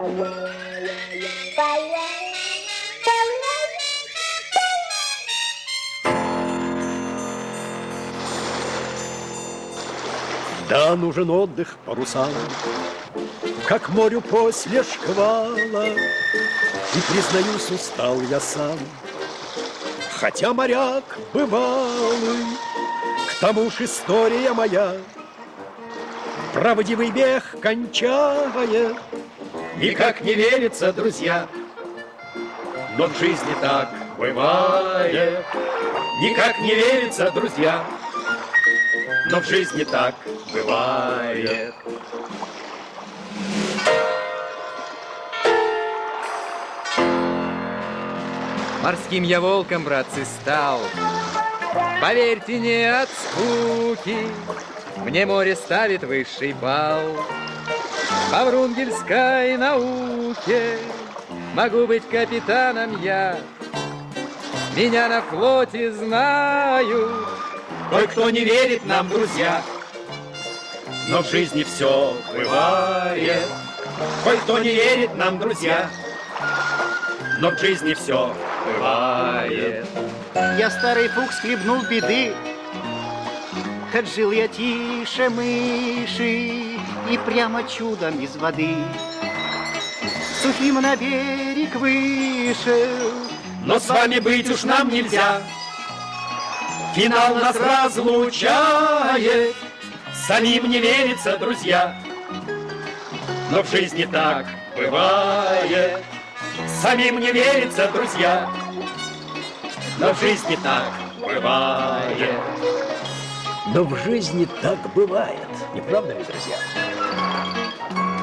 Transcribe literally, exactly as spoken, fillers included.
Да, нужен отдых парусам, как морю после шквала. И, признаюсь, устал я сам, хотя моряк бывалый. К тому ж история моя правдивый бег кончает. Никак не верится, друзья, но в жизни так бывает. Никак не верится, друзья, но в жизни так бывает. Морским я волком, братцы, стал. Поверьте, не от скуки. Мне море ставит высший балл. По врунгельской науке могу быть капитаном я. Меня на флоте знают. Кое-кто не верит нам, друзья, но в жизни все бывает. Кое-кто не верит нам, друзья, но в жизни все бывает. Я, старый фукс, хлебнул беды, хоть жил я тише мыши и прямо чудом из воды сухим на берег вышел. Но с вами быть уж нам нельзя, финал нас разлучает. Самим не верится, друзья, но в жизни так бывает. Самим не верится, друзья, но в жизни так бывает. Но в жизни так бывает, не правда ли, друзья?